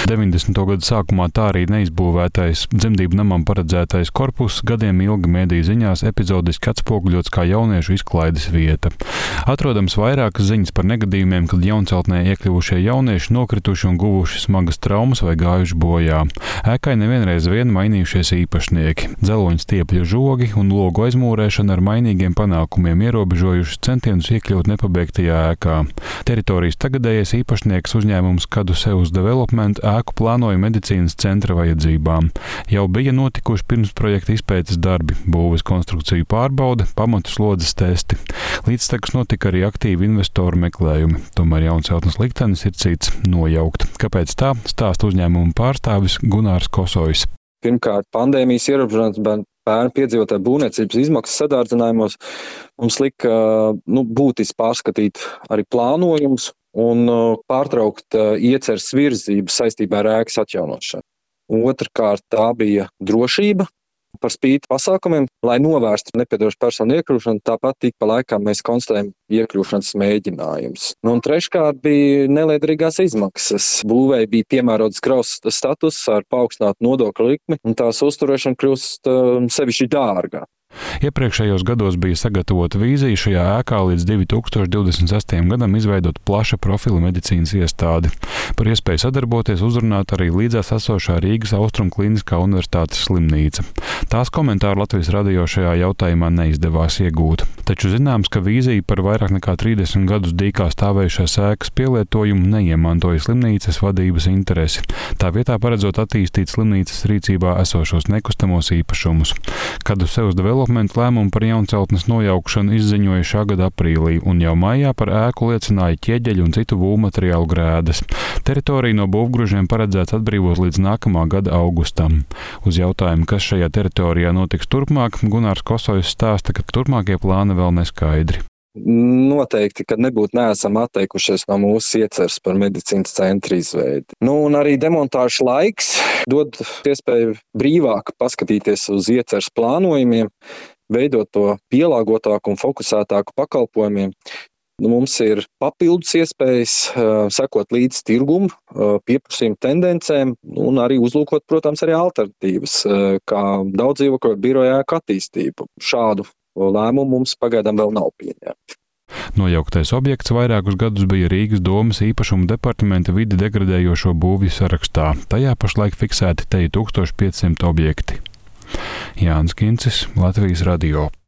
90. gadu sākumā tā arī neizbūvētais dzemdību namam paredzētais korpus gadiem ilgi mediju ziņās epizodiski atspoguļots kā jauniešu izklaides vieta. Atrodams vairākas ziņas par negadījumiem, kad jaunceltnē iekļuvušie jaunieši nokrituši un guvuši smagas traumas vai gājuši bojā. Ēkai nevienreiz vien mainījušies īpašnieki. Dzeloņu stiepļu žogi un logu aizmūrēšana ar mainīgiem panākumiem ierobežojuši centienus iekļūt nepabeigtajā ēkā. Teritorijas tagadējais īpašnieks uzņēmums Kadusevs Development ēku plānoja medicīnas centra vajadzībām. Jau bija notikuši pirmsprojekta izpētes darbi, būves konstrukciju pārbaude, pamatu slodzes testi. Līdztekus notika arī aktīvi investoru meklējumi. Tomēr jaunceltnes liktenis ir cits - nojaukt. Kāpēc tā? Stāsta uzņēmuma pārstāvis Gunārs Kosojs. Pirmkārt, pandēmijas ierobežojums bērnu piedzīvotāju būvniecības izmaksas sadārdzinājumos mums lika būtiski pārskatīt arī plānojumus un pārtraukt ieceres virzību saistībā ar ēkas atjaunošanu. Otrkārt, tā bija drošība. Par spīti pasākumiem, lai novērstu nepiedarošu personu iekļūšanu, tāpat tik pa laikam mēs konstatējam iekļūšanas mēģinājumus. Un treškārt bija neliederīgās izmaksas. Būvēji bija piemērots grauds status ar paaugstinātu nodokļu likmi, un tās uzturēšana kļūst sevišķi dārga. Iepriekšējos gados bija sagatavota vīzija šajā ēkā līdz 2026. gadam izveidot plaša profila medicīnas iestādi. Par iespēju sadarboties uzrunāt arī līdzās esošā Rīgas Austrumu Kliniskā universitātes slimnīca. Tās komentāru Latvijas radio šajā jautājumā neizdevās iegūt. Taču zināms, ka vīzija par vairāk nekā 30 gadus dīkā stāvējušās ēkas pielietojumu neiemantoja slimnīcas vadības interesi. Tā vietā paredzot attīstīt slimnīcas rīcībā esošos nekustamos īpašumus. Kadusevs Development lēmumu par jaunceltnes nojaukšanu izziņoja šā gada aprīlī, un jau maijā par ēku liecināja ķieģeļu un citu būvmateriālu grēdas. Teritoriju no būvgružiem paredzēts atbrīvot līdz nākamā gada augustam. Uz jautājumu, kas šajā teritorijā notiks turpmāk, Gunārs Kosojs stāsta, ka turpmākie plāni vēl neskaidri. Noteikti, ka neesam atteikušies no mūsu ieceres par medicīnas centra izveidi. Un arī demontāžas laiks dod iespēju brīvāk paskatīties uz ieceres plānojumiem, veidot to pielāgotāku un fokusētāku pakalpojumiem. Mums ir papildus iespējas sekot līdz tirgumu, pieprasījuma tendencēm un arī uzlūkot, protams, arī alternatīvas, kā daudz dzīvokļu biroja ēku attīstību. Šādu lēmumu mums pagaidām vēl nav pieņemti. Nojauktais objekts vairākus gadus bija Rīgas domas īpašuma departamenta vidi degradējošo būvju sarakstā. Tajā pašlaik fiksēti te 1500 objekti. Jānis Kincis, Latvijas radio.